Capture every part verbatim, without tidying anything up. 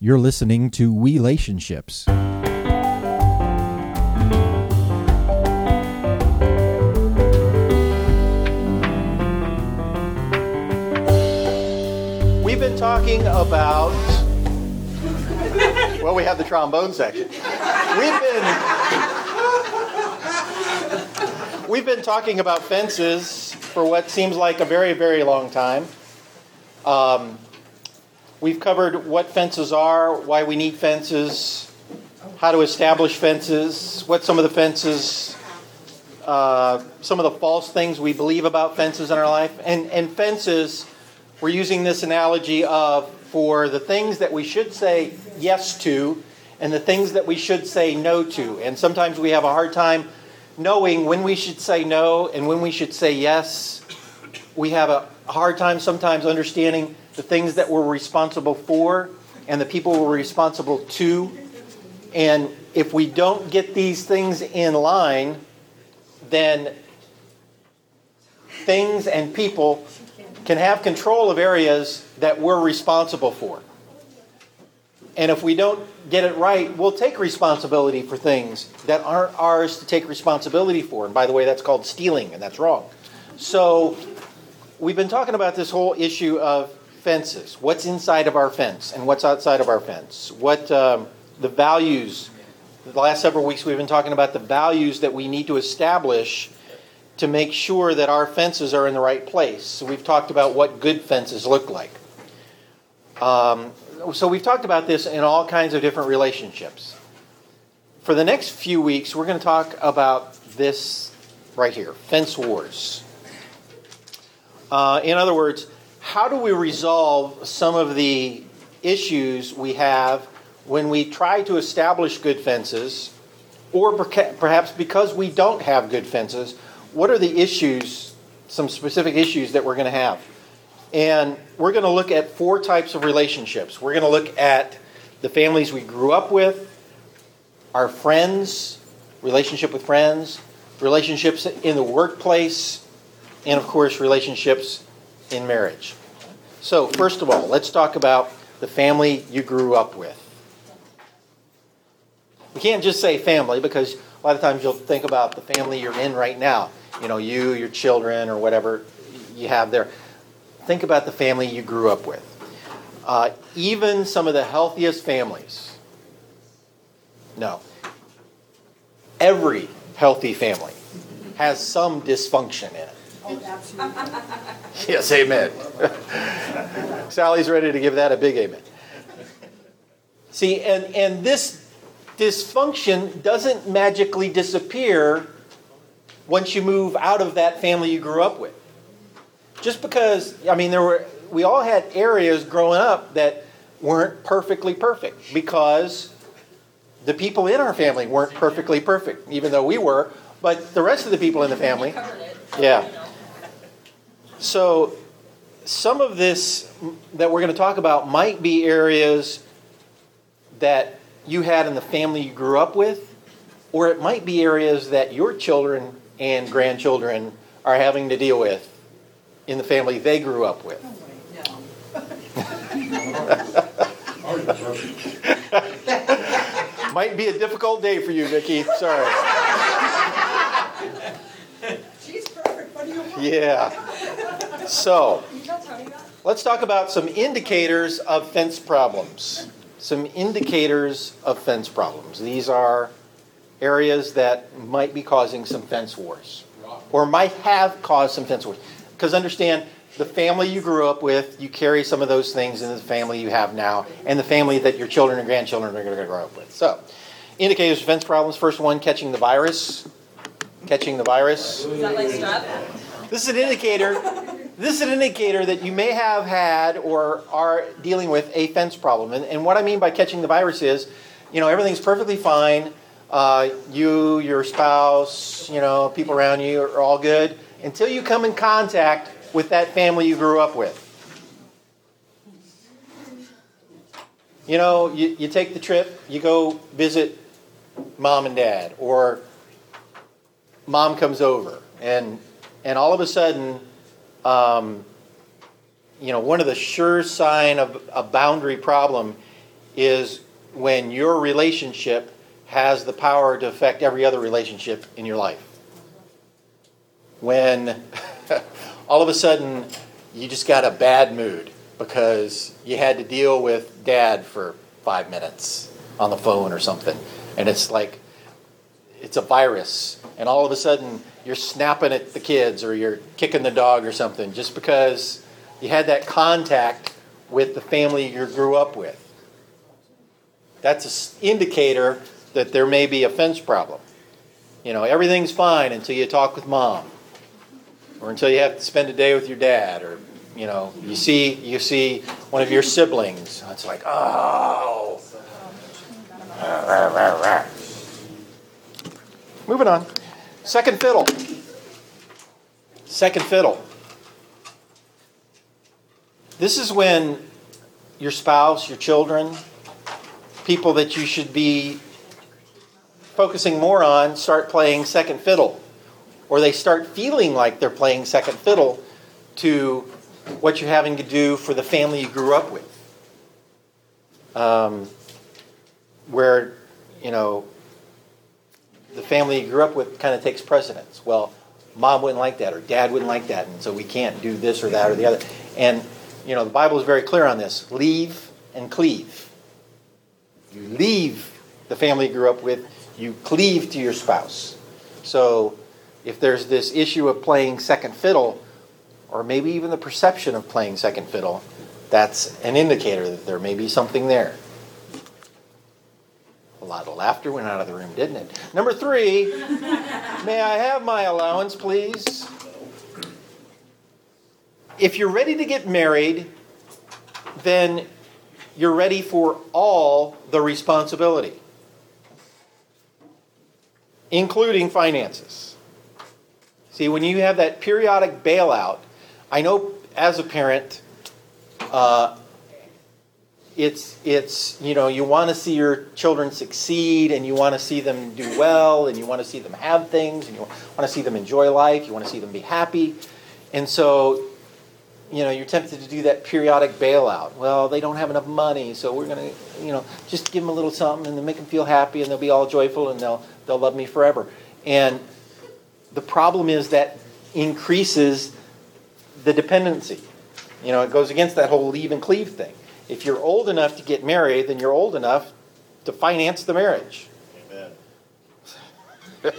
You're listening to Relationships. We've been talking about, well, we have the trombone section. We've been, we've been talking about fences for what seems like a very, very long time. Um, we've covered what fences are, why we need fences, how to establish fences, what some of the fences, uh, some of the false things we believe about fences in our life. And, and fences, we're using this analogy of for the things that we should say yes to and the things that we should say no to. And sometimes we have a hard time knowing when we should say no and when we should say yes. We have a hard time sometimes understanding the things that we're responsible for and the people we're responsible to. And if we don't get these things in line, then things and people can have control of areas that we're responsible for. And if we don't get it right, we'll take responsibility for things that aren't ours to take responsibility for. And by the way, that's called stealing, and that's wrong. So we've been talking about this whole issue of fences. What's inside of our fence and what's outside of our fence? What um, the values. The last several weeks we've been talking about the values that we need to establish to make sure that our fences are in the right place. So we've talked about what good fences look like. Um, so we've talked about this in all kinds of different relationships. For the next few weeks, we're going to talk about this right here, fence wars. Uh, in other words, how do we resolve some of the issues we have when we try to establish good fences, or perhaps because we don't have good fences? What are the issues, some specific issues that we're going to have? And we're going to look at four types of relationships. We're going to look at the families we grew up with, our friends, relationship with friends, relationships in the workplace, and of course, relationships in marriage. So, first of all, let's talk about the family you grew up with. We can't just say family because a lot of times you'll think about the family you're in right now. You know, you, your children, or whatever you have there. Think about the family you grew up with. Uh, even some of the healthiest families. No. Every healthy family has some dysfunction in it. Oh, absolutely. Yes, amen. Sally's ready to give that a big amen. See, and, and this dysfunction doesn't magically disappear once you move out of that family you grew up with. Just because, I mean, there were we all had areas growing up that weren't perfectly perfect because the people in our family weren't perfectly perfect, even though we were, but the rest of the people in the family, yeah. So some of this that we're going to talk about might be areas that you had in the family you grew up with, or it might be areas that your children and grandchildren are having to deal with in the family they grew up with. Might be a difficult day for you, Vicki. Sorry. She's perfect. What do you want? Yeah. So, let's talk about some indicators of fence problems. Some indicators of fence problems. These are areas that might be causing some fence wars, or might have caused some fence wars. Because understand, the family you grew up with, you carry some of those things into the family you have now, and the family that your children and grandchildren are going to grow up with. So, indicators of fence problems. First one, catching the virus. Catching the virus. Is that like strep? This is an indicator. This is an indicator that you may have had or are dealing with a fence problem. And, and what I mean by catching the virus is, you know, everything's perfectly fine. Uh, you, your spouse, you know, people around you are all good until you come in contact with that family you grew up with. You know, you, you take the trip, you go visit mom and dad, or mom comes over, and and all of a sudden, um, you know, one of the sure sign of a boundary problem is when your relationship has the power to affect every other relationship in your life. When all of a sudden you just got a bad mood because you had to deal with dad for five minutes on the phone or something. And it's like, it's a virus. And all of a sudden you're snapping at the kids or you're kicking the dog or something just because you had that contact with the family you grew up with. That's an indicator that there may be a fence problem. You know, everything's fine until you talk with mom, or until you have to spend a day with your dad, or you know, you see you see one of your siblings. It's like, oh. Moving on. Second fiddle. Second fiddle. This is when your spouse, your children, people that you should be focusing more on start playing second fiddle. Or they start feeling like they're playing second fiddle to what you're having to do for the family you grew up with. Um, where, you know, the family you grew up with kind of takes precedence. Well, mom wouldn't like that, or dad wouldn't like that, and so we can't do this or that or the other. And, you know, the Bible is very clear on this. Leave and cleave. You leave the family you grew up with, you cleave to your spouse. So if there's this issue of playing second fiddle, or maybe even the perception of playing second fiddle, that's an indicator that there may be something there. A lot of laughter went out of the room, didn't it? Number three, may I have my allowance, please? If you're ready to get married, then you're ready for all the responsibility, including finances. See, when you have that periodic bailout, I know as a parent, uh, it's, it's you know, you want to see your children succeed, and you want to see them do well, and you want to see them have things, and you want to see them enjoy life, you want to see them be happy. And so, you know, you're tempted to do that periodic bailout. Well, they don't have enough money, so we're going to, you know, just give them a little something and then make them feel happy, and they'll be all joyful, and they'll they'll love me forever. And the problem is that increases the dependency. You know, it goes against that whole leave and cleave thing. If you're old enough to get married, then you're old enough to finance the marriage. Amen.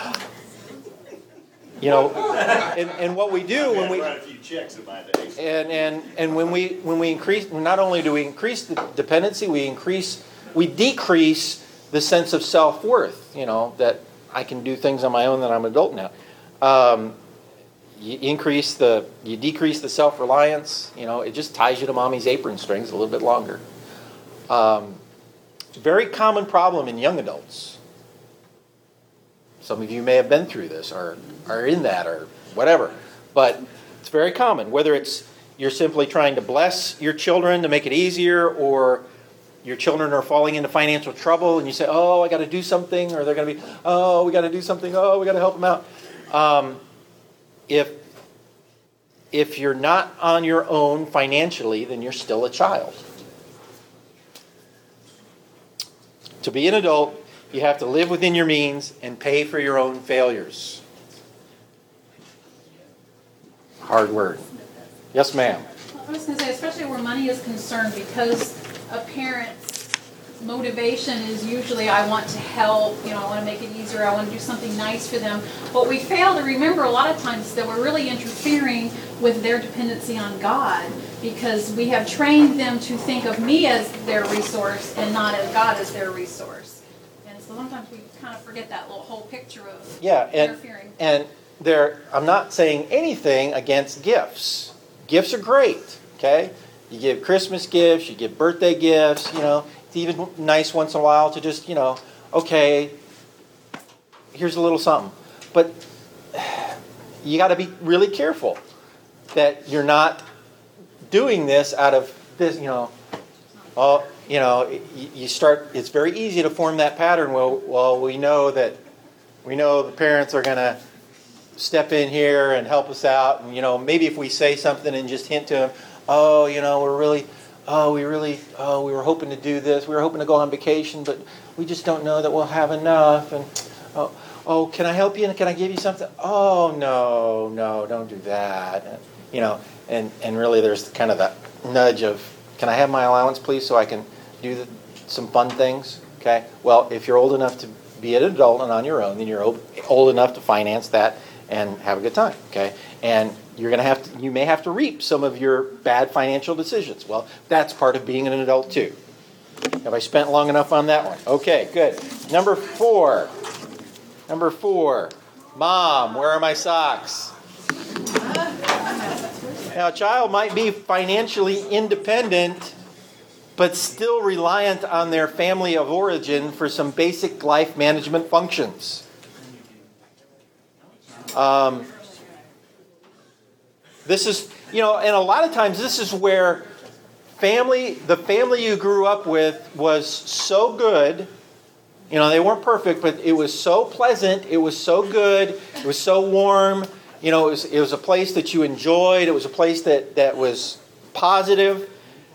You know, and, and what we do when we write a few checks in my day. and and and when we when we increase, not only do we increase the dependency, we increase we decrease the sense of self-worth. You know, that I can do things on my own, that I'm an adult now. Um, you increase the you decrease the self-reliance. You know, it just ties you to mommy's apron strings a little bit longer. Um, very common problem in young adults. Some of you may have been through this, or are in that, or whatever. But it's very common, whether it's you're simply trying to bless your children to make it easier, or your children are falling into financial trouble, and you say, oh, I got to do something, or they're going to be, oh, we got to do something, oh, we got to help them out. Um, if, if you're not on your own financially, then you're still a child. To be an adult, you have to live within your means and pay for your own failures. Hard word. Yes, ma'am. I was going to say, especially where money is concerned, because a parent's motivation is usually, I want to help, you know, I want to make it easier, I want to do something nice for them. What we fail to remember a lot of times is that we're really interfering with their dependency on God, because we have trained them to think of me as their resource and not as God as their resource. And so sometimes we kind of forget that little whole picture of yeah, and, interfering. And there, I'm not saying anything against gifts. Gifts are great, okay? You give Christmas gifts, you give birthday gifts, you know. It's even nice once in a while to just, you know, okay, here's a little something. But you got to be really careful that you're not doing this out of this, you know, oh, you know, you start, it's very easy to form that pattern. Well, well, we know that, we know the parents are going to step in here and help us out. And, you know, maybe if we say something and just hint to them, oh, you know, we're really, oh, we really, oh, we were hoping to do this. We were hoping to go on vacation, but we just don't know that we'll have enough. And oh, oh, can I help you? And can I give you something? Oh, no, no, don't do that. And, you know, and, and really there's kind of that nudge of, can I have my allowance, please, so I can do the, some fun things? Okay. Well, if you're old enough to be an adult and on your own, then you're old, old enough to finance that and have a good time. Okay. And you're going to have to, you may have to reap some of your bad financial decisions. Well, that's part of being an adult too. Have I spent long enough on that one? Okay, good. Number four. Number four. Mom, where are my socks? Now, a child might be financially independent, but still reliant on their family of origin for some basic life management functions. Um, this is, you know, and a lot of times this is where family, the family you grew up with was so good. You know, they weren't perfect, but it was so pleasant. It was so good. It was so warm. You know, it was, it was a place that you enjoyed. It was a place that, that was positive.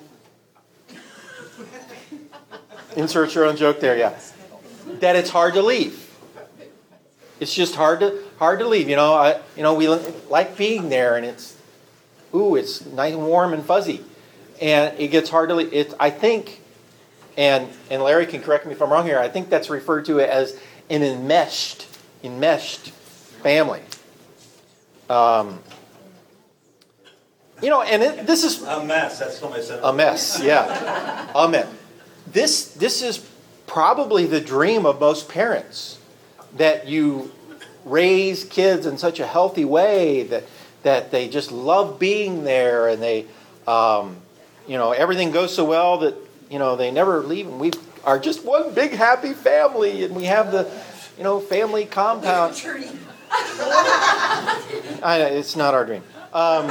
Insert your own joke there, yeah. That it's hard to leave. It's just hard to hard to leave. You know, I, you know, we like being there, and it's, ooh, it's nice and warm and fuzzy, and it gets hard to leave. It, I think, and and Larry can correct me if I'm wrong here. I think that's referred to as an enmeshed, enmeshed family. Um, you know, and it, this is a mess. That's what I said. A mess, yeah, a mess. This this is probably the dream of most parents, that you raise kids in such a healthy way that that they just love being there, and they, um, you know, everything goes so well that, you know, they never leave, and we are just one big happy family, and we have the, you know, family compound. I know, it's not our dream. Um,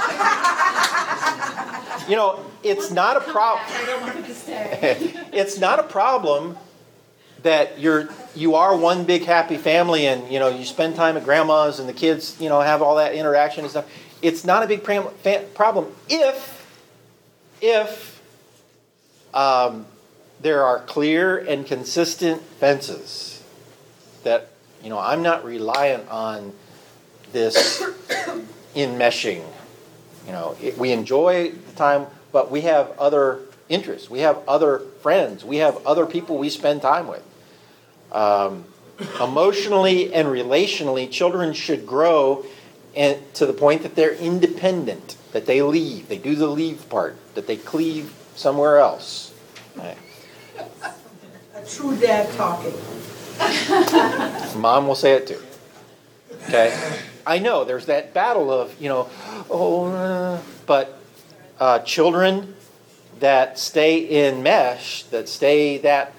you know, it's not a problem. It's not a problem that you're you are one big happy family, and, you know, you spend time at grandma's and the kids, you know, have all that interaction and stuff. It's not a big problem if if um, there are clear and consistent fences that, you know, I'm not reliant on this enmeshing. You know, it, we enjoy the time, but we have other interests. We have other friends. We have other people we spend time with. Um, emotionally and relationally, children should grow and to the point that they're independent, that they leave, they do the leave part, that they cleave somewhere else. Right. A true dad talking. Mom will say it too. Okay, I know there's that battle of, you know, oh, uh, but uh, children that stay in mesh, that stay that,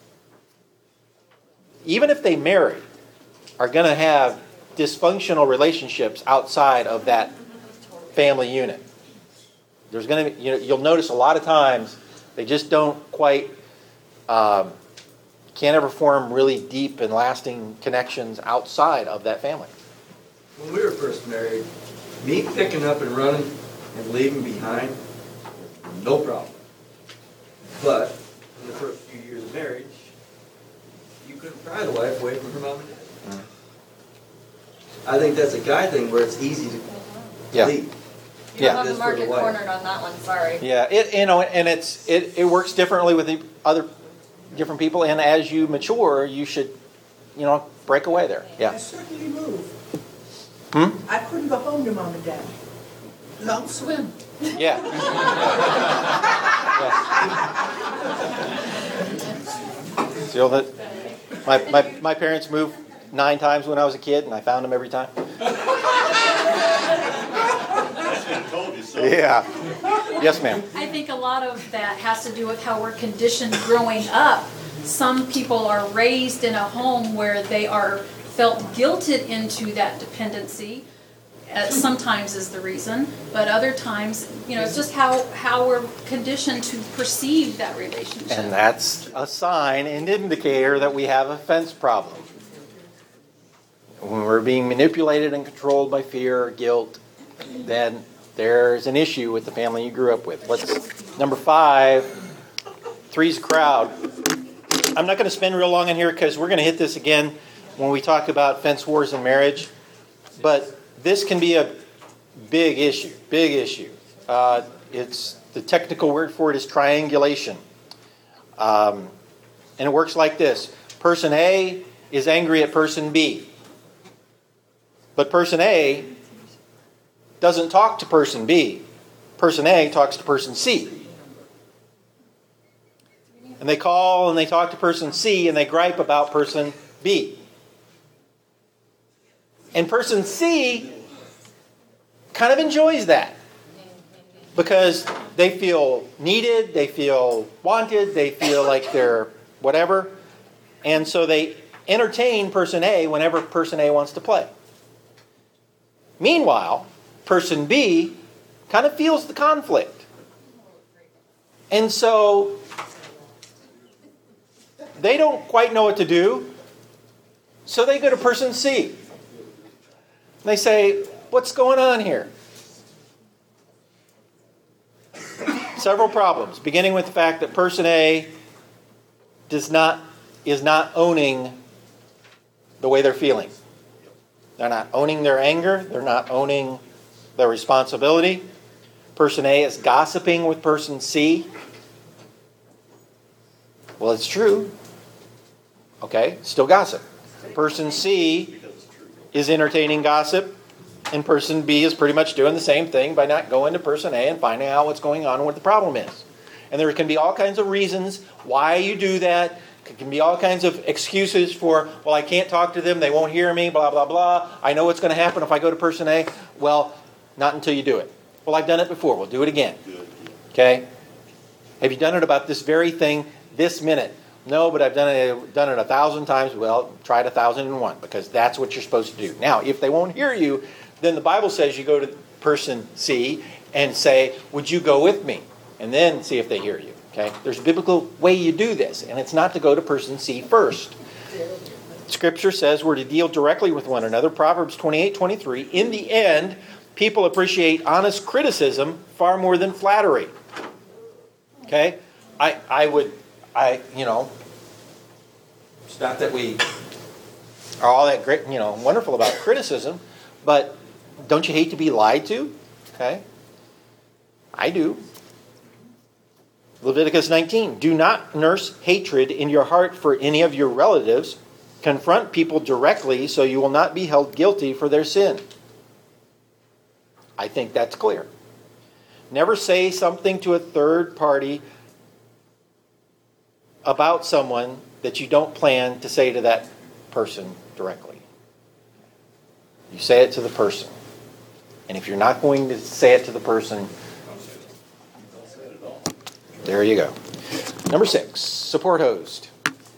even if they marry, are going to have dysfunctional relationships outside of that family unit. There's going to be, you know, you'll notice a lot of times they just don't quite, um, can't ever form really deep and lasting connections outside of that family. When we were first married, me picking up and running and leaving behind, no problem. But in the first few years of marriage, you couldn't pry the wife away from her mom and dad. Mm-hmm. I think that's a guy thing where it's easy to Yeah. leave. You Yeah. have the market cornered on that one, sorry. Yeah, it you know, and it's it, it works differently with the other different people, and as you mature, you should, you know, break away there. I Yeah. certainly moved. Hmm? I couldn't go home to mom and dad. Long swim. Yeah. yeah. So that my, my my parents moved nine times when I was a kid, and I found them every time. Told you so. Yeah. Yes, ma'am. I think a lot of that has to do with how we're conditioned growing up. Some people are raised in a home where they are felt guilted into that dependency. Uh, sometimes is the reason, but other times, you know, it's just how, how we're conditioned to perceive that relationship. And that's a sign and indicator that we have a fence problem. When we're being manipulated and controlled by fear or guilt, then there's an issue with the family you grew up with. Let's Number five, three's a crowd. I'm not going to spend real long on here because we're going to hit this again when we talk about fence wars in marriage. But this can be a big issue, big issue. Uh, it's the technical word for it is triangulation. Um, and it works like this. Person A is angry at person B. But person A doesn't talk to person B. Person A talks to person C. And they call and they talk to person C and they gripe about person B. And person C kind of enjoys that because they feel needed, they feel wanted, they feel like they're whatever. And so they entertain person A whenever person A wants to play. Meanwhile, person B kind of feels the conflict. And so they don't quite know what to do. So they go to person C. They say, what's going on here? Several problems, beginning with the fact that person A does not is not owning the way they're feeling. They're not owning their anger. They're not owning their responsibility. Person A is gossiping with person C. Well, it's true. Okay, still gossip. Person C is entertaining gossip, and person B is pretty much doing the same thing by not going to person A and finding out what's going on and what the problem is. And there can be all kinds of reasons why you do that. There can be all kinds of excuses for, well, I can't talk to them, they won't hear me, blah, blah, blah. I know what's going to happen if I go to person A. Well, not until you do it. Well, I've done it before. We'll do it again. Okay? Have you done it about this very thing this minute? No, but I've done it done it a thousand times. Well, try it a thousand and one because that's what you're supposed to do. Now, if they won't hear you, then the Bible says you go to person C and say, would you go with me? And then see if they hear you. Okay? There's a biblical way you do this, and it's not to go to person C first. Scripture says we're to deal directly with one another. Proverbs twenty-eight twenty-three. In the end, people appreciate honest criticism far more than flattery. Okay? I I would... I, you know, it's not that we are all that great, you know, wonderful about criticism, but don't you hate to be lied to? Okay? I do. Leviticus nineteen, do not nurse hatred in your heart for any of your relatives. Confront people directly so you will not be held guilty for their sin. I think that's clear. Never say something to a third party about someone that you don't plan to say to that person directly. You say it to the person. And if you're not going to say it to the person, there you go. Number six, support host.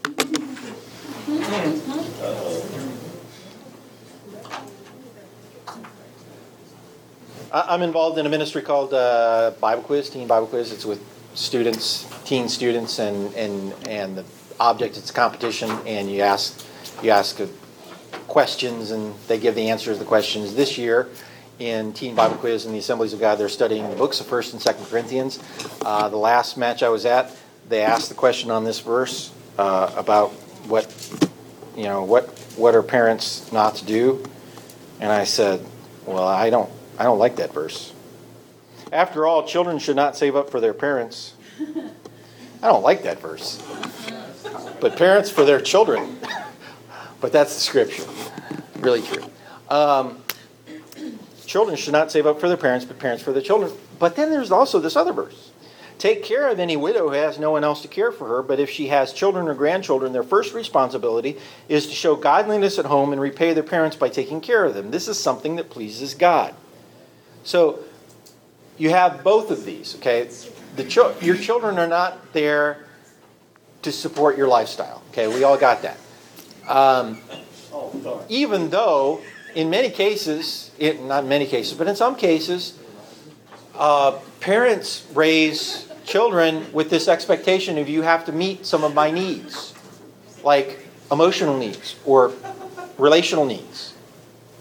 I'm involved in a ministry called uh, Bible Quiz, Teen Bible Quiz. It's with students, teen students, and and and the object it's a competition, and you ask you ask questions, and they give the answers to the questions. This year, in Teen Bible Quiz in the Assemblies of God, they're studying the books of First and Second Corinthians. Uh, the last match I was at, they asked the question on this verse uh, about what you know what what are parents not to do, and I said, well, I don't I don't like that verse. After all, children should not save up for their parents. I don't like that verse. But parents for their children. But that's the scripture. Really true. Um, children should not save up for their parents, but parents for their children. But then there's also this other verse. Take care of any widow who has no one else to care for her, but if she has children or grandchildren, their first responsibility is to show godliness at home and repay their parents by taking care of them. This is something that pleases God. So, you have both of these, okay? The cho- your children are not there to support your lifestyle, okay? We all got that. Um, even though, in many cases, it, not in many cases, but in some cases, uh, parents raise children with this expectation of you have to meet some of my needs, like emotional needs or relational needs.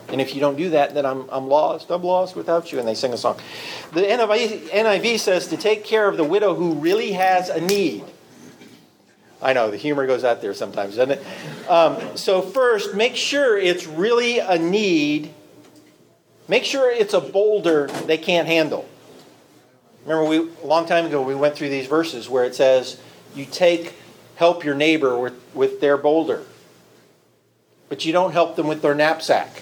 And if you don't do that, then I'm I'm lost. I'm lost without you. And they sing a song. The N I V says to take care of the widow who really has a need. I know, the humor goes out there sometimes, doesn't it? Um, so first, make sure it's really a need. Make sure it's a boulder they can't handle. Remember, we a long time ago we went through these verses where it says, you take, help your neighbor with, with their boulder. But you don't help them with their knapsack.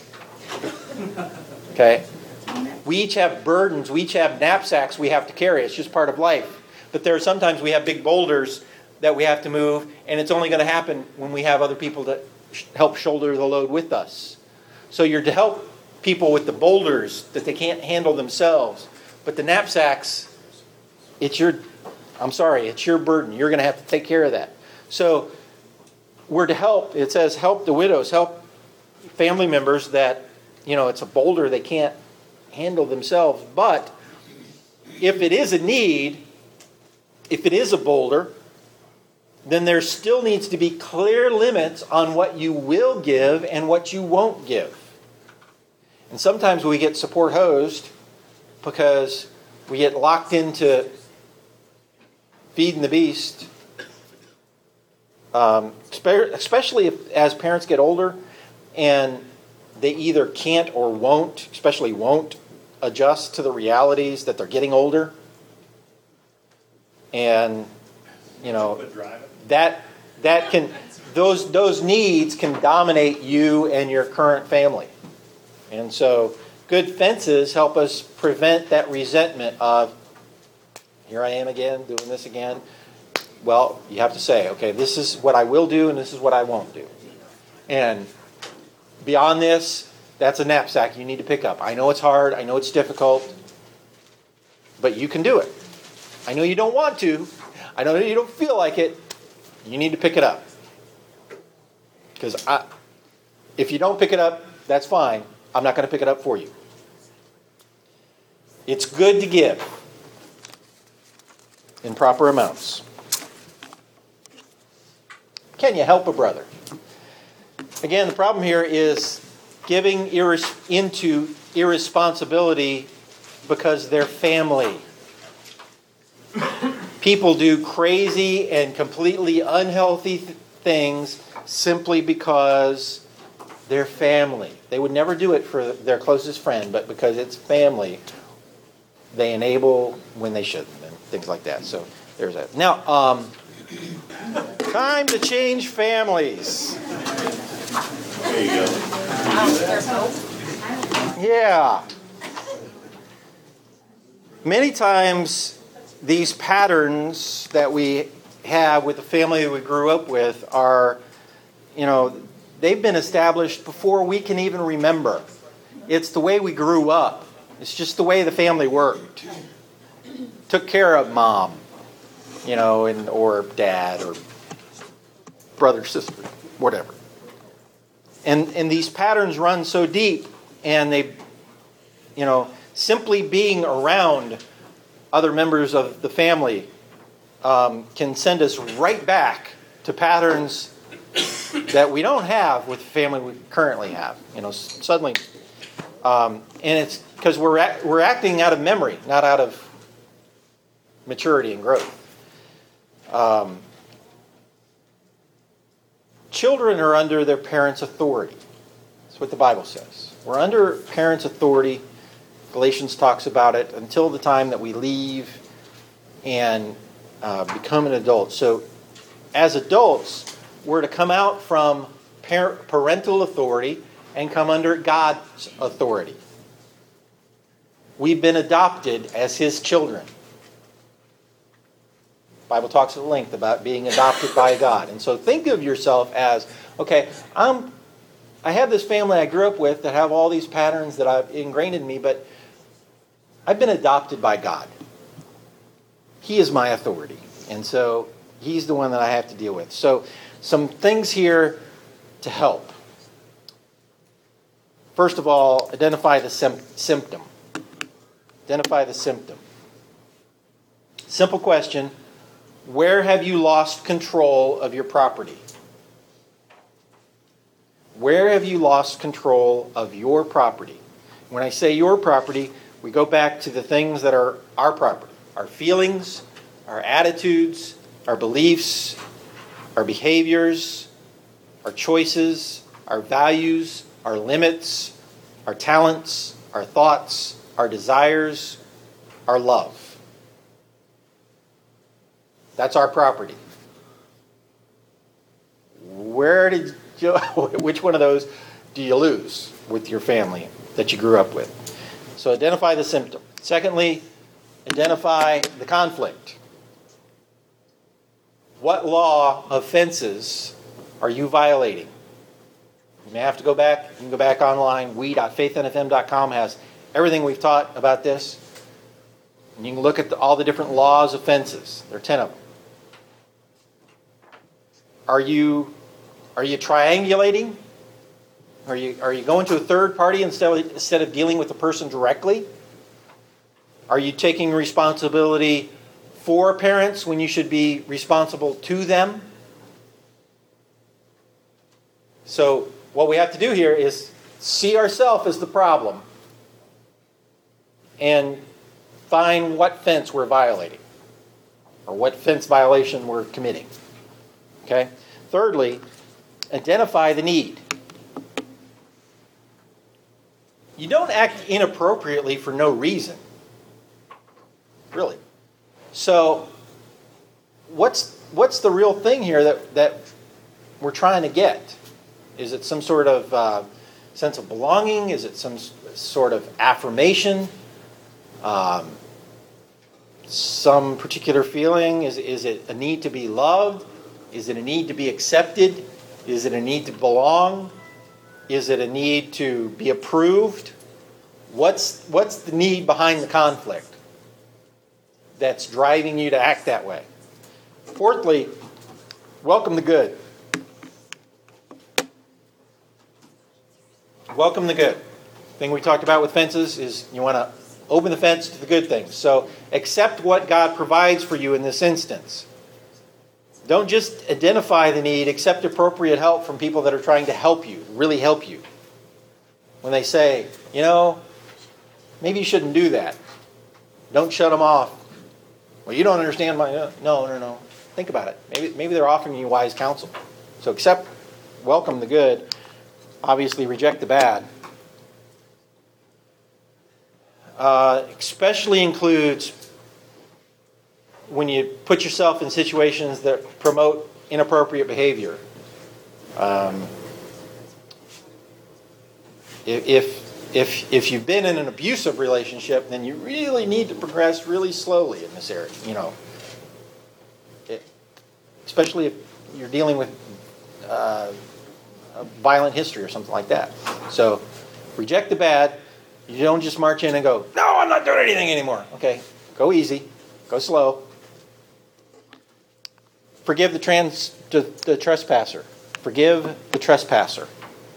Okay? We each have burdens. We each have knapsacks we have to carry. It's just part of life. But there are sometimes we have big boulders that we have to move, and it's only going to happen when we have other people that help shoulder the load with us. So you're to help people with the boulders that they can't handle themselves. But the knapsacks, it's your, I'm sorry, it's your burden. You're going to have to take care of that. So we're to help. It says help the widows, help family members that, you know, it's a boulder they can't handle themselves. But if it is a need, if it is a boulder, then there still needs to be clear limits on what you will give and what you won't give. And sometimes we get support hosed because we get locked into feeding the beast. Um, especially if, as parents get older and they either can't or won't, especially won't, adjust to the realities that they're getting older. And, you know, that that can those those needs can dominate you and your current family. And so good fences help us prevent that resentment of, here I am again, doing this again. Well, you have to say, okay, this is what I will do and this is what I won't do. And beyond this, that's a knapsack you need to pick up. I know it's hard. I know it's difficult. But you can do it. I know you don't want to. I know you don't feel like it. You need to pick it up. Because I, if you don't pick it up, that's fine. I'm not going to pick it up for you. It's good to give in proper amounts. Can you help a brother? Again, the problem here is giving irres- into irresponsibility because they're family. People do crazy and completely unhealthy th- things simply because they're family. They would never do it for their closest friend, but because it's family, they enable when they shouldn't, and things like that. So there's that. Now, um, time to change families. There you go. Yeah. Many times, these patterns that we have with the family that we grew up with are, you know, they've been established before we can even remember. It's the way we grew up. It's just the way the family worked. Took care of mom, you know, and or dad or brother, sister, whatever. And and these patterns run so deep, and they, you know, simply being around other members of the family um, can send us right back to patterns that we don't have with the family we currently have. You know, suddenly, um, and it's because we're act, we're acting out of memory, not out of maturity and growth. Um, children are under their parents' authority. That's what the Bible says. We're under parents' authority. Galatians talks about it until the time that we leave and uh, become an adult. So, as adults, we're to come out from par- parental authority and come under God's authority. We've been adopted as His children. The Bible talks at length about being adopted by God. And so think of yourself as, okay, I'm, I have this family I grew up with that have all these patterns that I've ingrained in me, but I've been adopted by God. He is my authority. And so He's the one that I have to deal with. So some things here to help. First of all, identify the sim- symptom. Identify the symptom. Simple question. Where have you lost control of your property? Where have you lost control of your property? When I say your property, we go back to the things that are our property. Our feelings, our attitudes, our beliefs, our behaviors, our choices, our values, our limits, our talents, our thoughts, our desires, our love. That's our property. Where did you, which one of those do you lose with your family that you grew up with? So identify the symptom. Secondly, identify the conflict. What law of fences are you violating? You may have to go back. You can go back online. we dot faith n f m dot com has everything we've taught about this. And you can look at the, all the different laws of fences. There are ten of them. Are you are you triangulating? Are you are you going to a third party instead of, instead of dealing with the person directly? Are you taking responsibility for parents when you should be responsible to them? So what we have to do here is see ourselves as the problem and find what fence we're violating or what fence violation we're committing. Okay? Thirdly, identify the need. You don't act inappropriately for no reason. Really. So, what's what's the real thing here that, that we're trying to get? Is it some sort of uh, sense of belonging? Is it some sort of affirmation? Um, some particular feeling? Is, is it a need to be loved? Is it a need to be accepted? Is it a need to belong? Is it a need to be approved? What's what's the need behind the conflict that's driving you to act that way? Fourthly, welcome the good. Welcome the good. The thing we talked about with fences is you want to open the fence to the good things. So accept what God provides for you in this instance. Don't just identify the need, accept appropriate help from people that are trying to help you, really help you. When they say, you know, maybe you shouldn't do that. Don't shut them off. Well, you don't understand my... No, no, no. Think about it. Maybe, maybe they're offering you wise counsel. So accept, welcome the good. Obviously reject the bad. Uh, especially includes when you put yourself in situations that promote inappropriate behavior. Um, if if if you've been in an abusive relationship, then you really need to progress really slowly in this area. You know, it, especially if you're dealing with uh, a violent history or something like that. So, reject the bad. You don't just march in and go, "No, I'm not doing anything anymore." Okay, go easy, go slow. Forgive the trans the, the trespasser. Forgive the trespasser.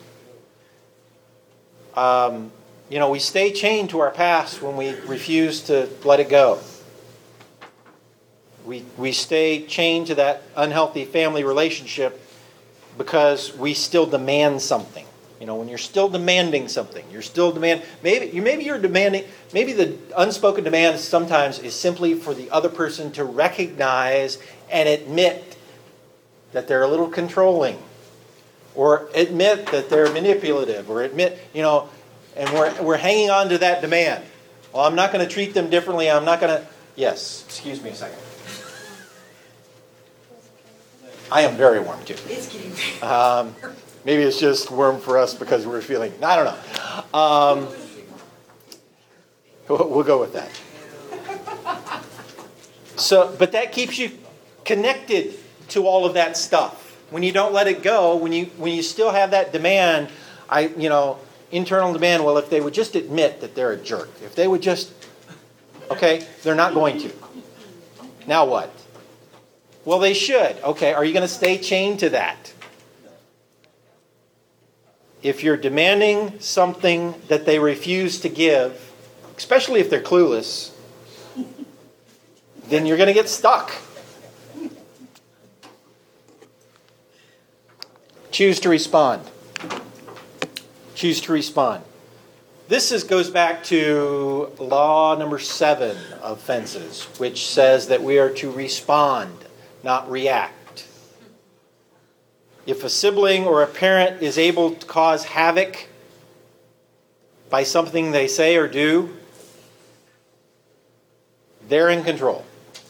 Um, you know, we stay chained to our past when we refuse to let it go. We we stay chained to that unhealthy family relationship because we still demand something. You know, when you're still demanding something, you're still demand. Maybe you maybe you're demanding. Maybe the unspoken demand sometimes is simply for the other person to recognize and admit that they're a little controlling, or admit that they're manipulative, or admit, you know, and we're we're hanging on to that demand. Well, I'm not going to treat them differently. I'm not going to. Yes, excuse me a second. I am very warm too. It's getting Um, maybe it's just warm for us because we're feeling. I don't know. Um, we'll, we'll go with that. So, but that keeps you connected to all of that stuff. When you don't let it go, when you when you still have that demand, I you know internal demand. Well, if they would just admit that they're a jerk, if they would just, okay, they're not going to. Now what? Well, they should. Okay, are you going to stay chained to that? If you're demanding something that they refuse to give, especially if they're clueless, then you're going to get stuck. Choose to respond. choose to respond. This is, goes back to law number seven of fences, which says that we are to respond, not react. If a sibling or a parent is able to cause havoc by something they say or do, they're in control.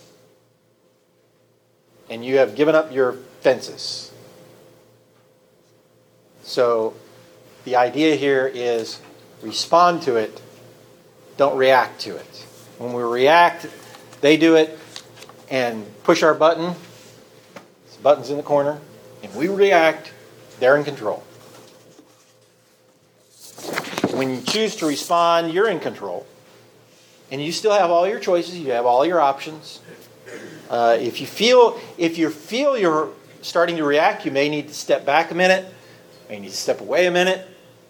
And you have given up your fences. So the idea here is respond to it, don't react to it. When we react, they do it and push our button. The button's in the corner. And we react, they're in control. When you choose to respond, you're in control. And you still have all your choices, you have all your options. Uh, if you feel if you feel you're starting to react, you may need to step back a minute, you may need to step away a minute.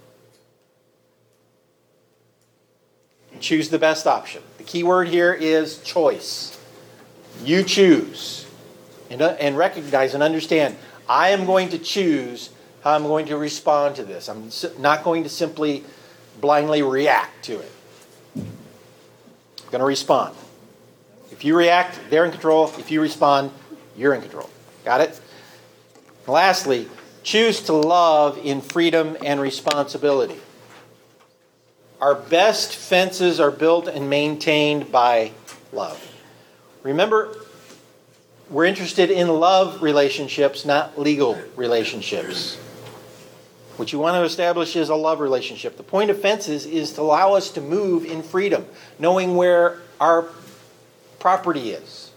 And choose the best option. The key word here is choice. You choose. And, uh, and recognize and understand, I am going to choose how I'm going to respond to this. I'm not going to simply blindly react to it. I'm going to respond. If you react, they're in control. If you respond, you're in control. Got it? And lastly, choose to love in freedom and responsibility. Our best fences are built and maintained by love. Remember, we're interested in love relationships, not legal relationships. What you want to establish is a love relationship. The point of fences is to allow us to move in freedom, knowing where our property is.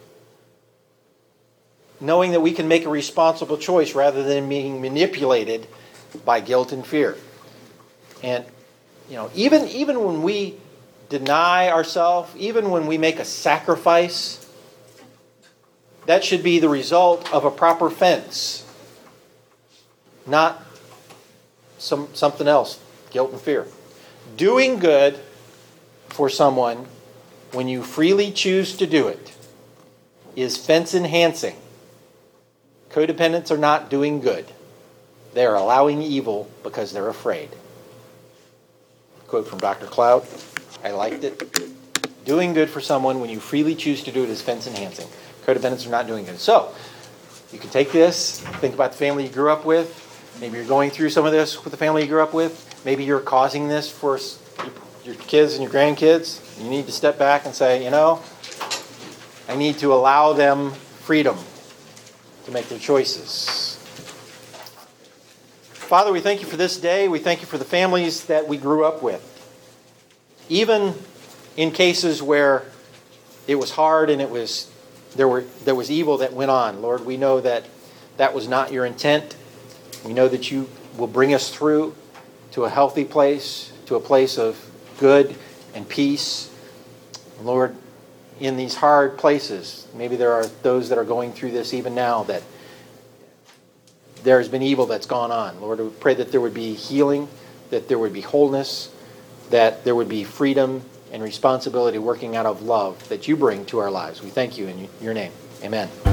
Knowing that we can make a responsible choice rather than being manipulated by guilt and fear. And, you know, even, even when we deny ourselves, even when we make a sacrifice, that should be the result of a proper fence, not some something else, guilt and fear. Doing good for someone when you freely choose to do it is fence enhancing. Codependents are not doing good. They are allowing evil because they're afraid. Quote from Doctor Cloud. I liked it. Doing good for someone when you freely choose to do it is fence enhancing. Codependents are not doing good. So, you can take this, think about the family you grew up with. Maybe you're going through some of this with the family you grew up with. Maybe you're causing this for your kids and your grandkids. You need to step back and say, you know, I need to allow them freedom to make their choices. Father, we thank you for this day. We thank you for the families that we grew up with. Even in cases where it was hard and it was there were there was evil that went on, Lord, we know that that was not your intent. We know that you will bring us through to a healthy place, to a place of good and peace. Lord, in these hard places, maybe there are those that are going through this even now, that there has been evil that's gone on. Lord, we pray that there would be healing, that there would be wholeness, that there would be freedom and responsibility working out of love that you bring to our lives. We thank you in your name. Amen.